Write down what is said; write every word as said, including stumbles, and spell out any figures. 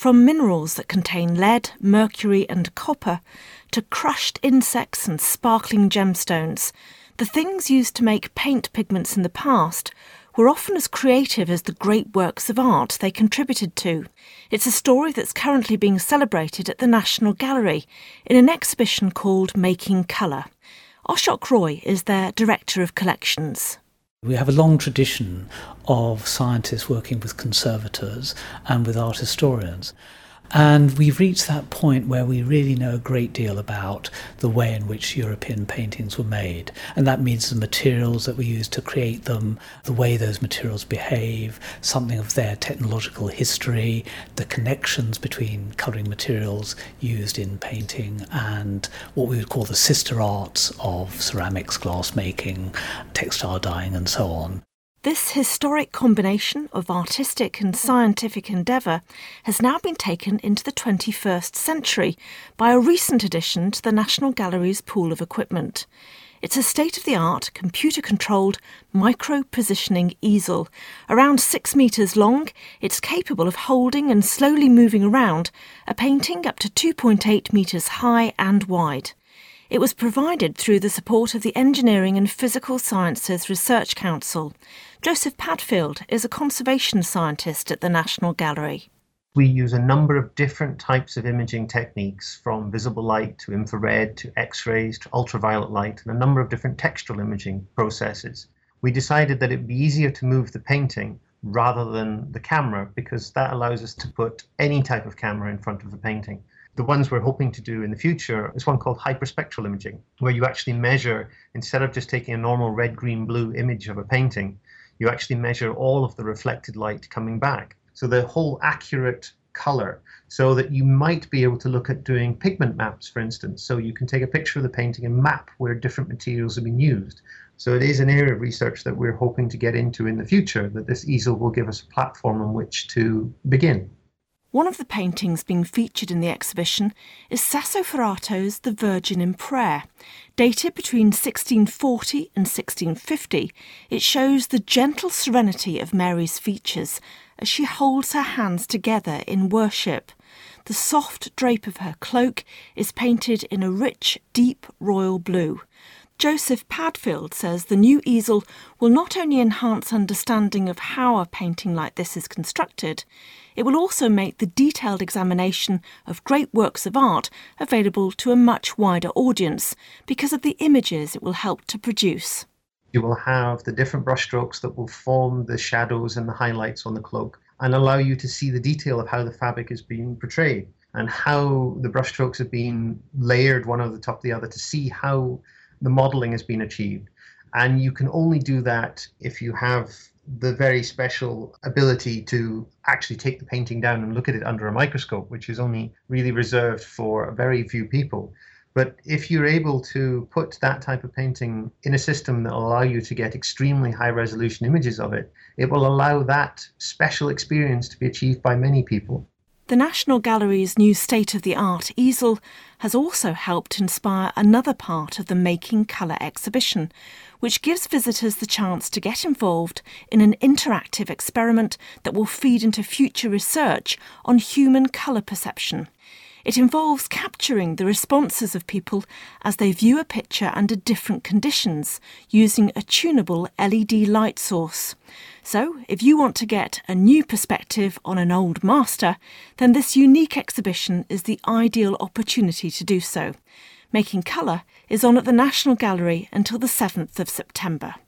From minerals that contain lead, mercury and copper to crushed insects and sparkling gemstones, the things used to make paint pigments in the past were often as creative as the great works of art they contributed to. It's a story that's currently being celebrated at the National Gallery in an exhibition called Making Colour. Ashok Roy is their Director of Collections. We have a long tradition of scientists working with conservators and with art historians. And we've reached that point where we really know a great deal about the way in which European paintings were made. And that means the materials that we use to create them, the way those materials behave, something of their technological history, the connections between colouring materials used in painting and what we would call the sister arts of ceramics, glass making, textile dyeing and so on. This historic combination of artistic and scientific endeavour has now been taken into the twenty-first century by a recent addition to the National Gallery's pool of equipment. It's a state-of-the-art, computer-controlled, micro-positioning easel. Around six metres long, it's capable of holding and slowly moving around a painting up to two point eight metres high and wide. It was provided through the support of the Engineering and Physical Sciences Research Council. Joseph Padfield is a conservation scientist at the National Gallery. We use a number of different types of imaging techniques, from visible light to infrared to X-rays to ultraviolet light, and a number of different textural imaging processes. We decided that it would be easier to move the painting rather than the camera, because that allows us to put any type of camera in front of the painting. The ones we're hoping to do in the future is one called hyperspectral imaging, where you actually measure, instead of just taking a normal red, green, blue image of a painting, you actually measure all of the reflected light coming back. So the whole accurate colour, so that you might be able to look at doing pigment maps, for instance. So you can take a picture of the painting and map where different materials have been used. So it is an area of research that we're hoping to get into in the future, that this easel will give us a platform on which to begin. One of the paintings being featured in the exhibition is Sasso Ferrato's The Virgin in Prayer. Dated between sixteen forty and sixteen fifty, it shows the gentle serenity of Mary's features as she holds her hands together in worship. The soft drape of her cloak is painted in a rich, deep royal blue. Joseph Padfield says the new easel will not only enhance understanding of how a painting like this is constructed, it will also make the detailed examination of great works of art available to a much wider audience because of the images it will help to produce. You will have the different brushstrokes that will form the shadows and the highlights on the cloak and allow you to see the detail of how the fabric is being portrayed and how the brushstrokes have been layered one over the top of the other to see how the modelling has been achieved. And you can only do that if you have the very special ability to actually take the painting down and look at it under a microscope, which is only really reserved for very few people. But if you're able to put that type of painting in a system that will allow you to get extremely high resolution images of it, it will allow that special experience to be achieved by many people. The National Gallery's new state-of-the-art easel has also helped inspire another part of the Making Colour exhibition, which gives visitors the chance to get involved in an interactive experiment that will feed into future research on human colour perception. It involves capturing the responses of people as they view a picture under different conditions using a tunable L E D light source. So, if you want to get a new perspective on an old master, then this unique exhibition is the ideal opportunity to do so. Making Colour is on at the National Gallery until the seventh of September.